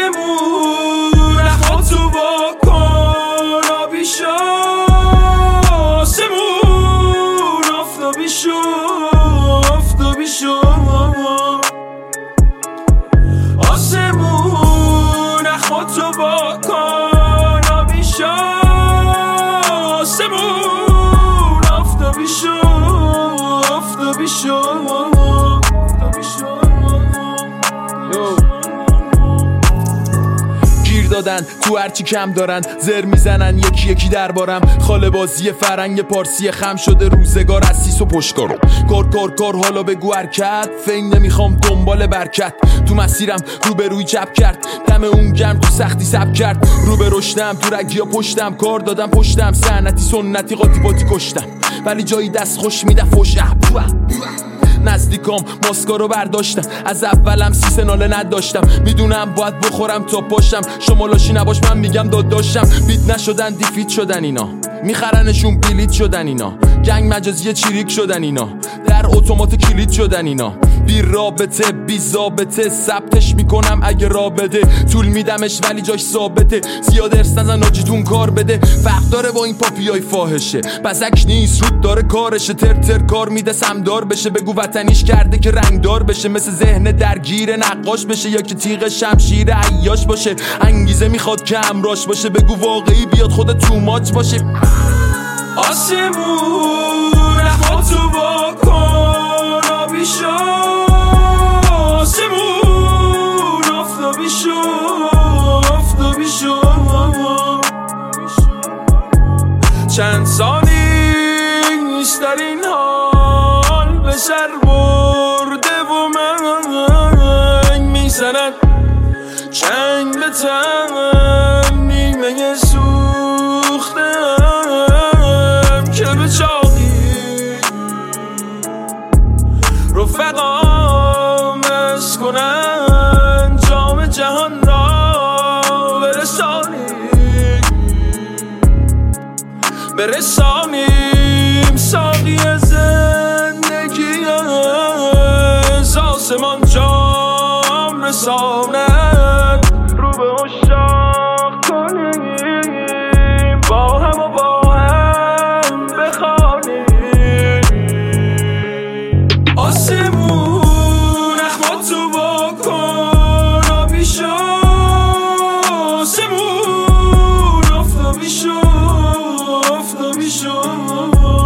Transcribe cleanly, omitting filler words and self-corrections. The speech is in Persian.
آسمون خودتو واکن آبی شو آسمون آفتابی شو آفتابی شو آسمون خودتو واکن آبی شو آسمون آفتابی شو آفتابی شو آفتابی شو دادن تو هرچی کم دارن زر میزنن یکی یکی دربارم خاله بازی فرنگ پارسی خم شده روزگار از سیس و پشکارو کار حالا بگو حرکت فین نمیخوام دنبال برکت تو مسیرم رو به روی چپ کرد دم اون گرم تو سختی سب کرد رو به رشدم تو رگیا پشتم کار دادم پشتم سنتی سنتی قاطی باتی کشتم ولی جایی دست خوش میده فوش نزدیکام ماسکارو برداشتم از اولم سیسناله نداشتم میدونم باید بخورم تا پاشم شما لاشی نباش من میگم داداشم بیت نشدن دیفیت شدن اینا میخرنشون بلیت شدن اینا جنگ مجازی چیریک شدن اینا در اتومات کلید شدن اینا بی رابطه بی ضابطه ثبتش میکنم اگه رابطه طول میدمش ولی جاش ثابته زیاد ارس نزن آجیتون کار بده فرق داره با این پاپیای فاحشه بزک نیست رود داره کارشه تر کار میده سمدار بشه بگو وطنیش کرده که رنگدار بشه مثل ذهن درگیر نقاش بشه یا که تیغ شمشیر عیاش باشه انگیزه میخواد که امراش باشه بگو واقعی بیاد خودت تو ماچ باشه آسمون خودتو واکن آبی شو آسمون آفتابی شو آفتابی شو چند ثانی نیست در این حال به سر برده و من میزند چنگ به تن نیمه سوختم که به چاقی رفقام از کنن جام جهان را برسانیم ساقی زندگی از آسمان جام رساند رو به عشاق کنیم با هم و با هم بخوانیم آسمون اخماتو بکن آبی شو آسمون آفتابی شو آفتابی شو